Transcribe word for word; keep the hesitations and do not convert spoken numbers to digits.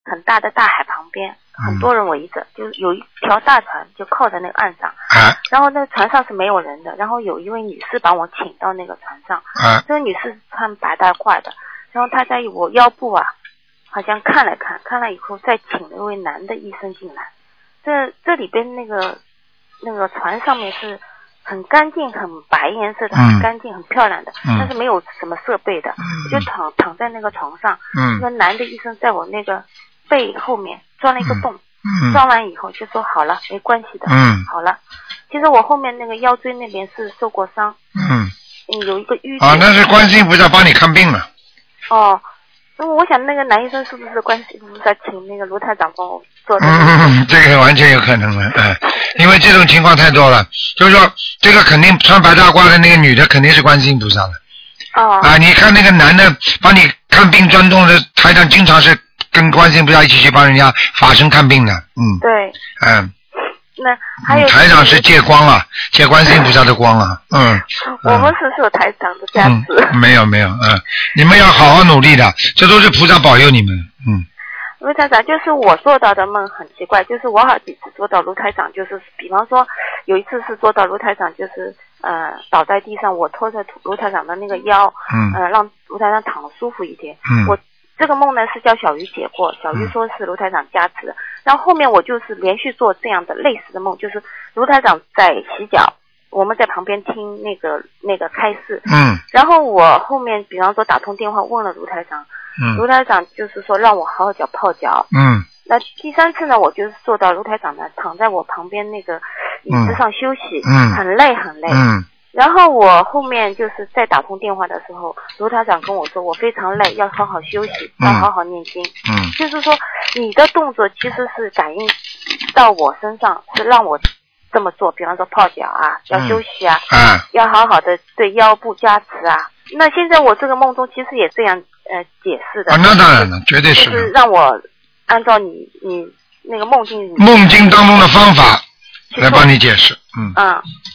很大的大海旁边，很多人围着，就有一条大船就靠在那个岸上， 啊， 然后那个船上是没有人的，然后有一位女士把我请到那个船上， 啊， 这个女士穿白大褂的，然后她在我腰部啊，好像看了看，看了以后再请了一位男的医生进来，这这里边那个那个船上面是很干净、很白颜色的，很干净、很漂亮的， 嗯、 但是没有什么设备的， 嗯、 我就躺躺在那个床上， 嗯， 那个男的医生在我那个背后面钻了一个洞， 嗯， 钻完以后就说好了，没关系的， 嗯， 好了。其实我后面那个腰椎那边是受过伤， 嗯， 有一个淤血。 啊，那是观世音菩萨帮你看病了。 哦。那我想那个男医生是不是观世音菩萨请那个卢台长帮我做的？ 嗯，这个完全有可能了，嗯，因为这种情况太多了，就是说这个肯定穿白大褂的那个女的肯定是观世音菩萨的。 哦。啊， 你看那个男的帮你看病钻洞的台长，经常是跟观世音菩萨一起去帮人家法身看病的，嗯。 对。 嗯。 那还有、 嗯、台长是借光啊，借观世音菩萨的光啊，嗯。 我们是受台长的加持、 嗯。没有没有，嗯，你们要好好努力的，这都是菩萨保佑你们，嗯。 卢台长，就是我做到的梦很奇怪，就是我好几次做到卢台长，就是比方说有一次是做到卢台长，就是呃倒在地上，我拖着卢台长的那个腰， 嗯， 呃让卢台长躺得舒服一点， 嗯， 我。这个梦呢是叫小鱼解过，小鱼说是卢台长加持的、嗯、然后后面我就是连续做这样的类似的梦，就是卢台长在洗脚，我们在旁边听那个那个开示， 嗯， 然后我后面比方说打通电话问了卢台长， 嗯， 卢台长就是说让我好好脚泡脚， 嗯， 那第三次呢我就是做到卢台长呢躺在我旁边那个椅子上休息， 嗯， 很累很累， 嗯， 然后我后面就是在打通电话的时候，卢台长跟我说我非常累，要好好休息，要好好念经。 嗯， 就是说你的动作其实是感应到我身上，是让我这么做，比方说泡脚啊，要休息啊， 嗯、 要好好的对腰部加持啊。那现在我这个梦中其实也这样呃解释的。 啊，那当然了，绝对是。 就是让我按照你你那个梦境梦境当中的方法来帮你解释，嗯。 嗯，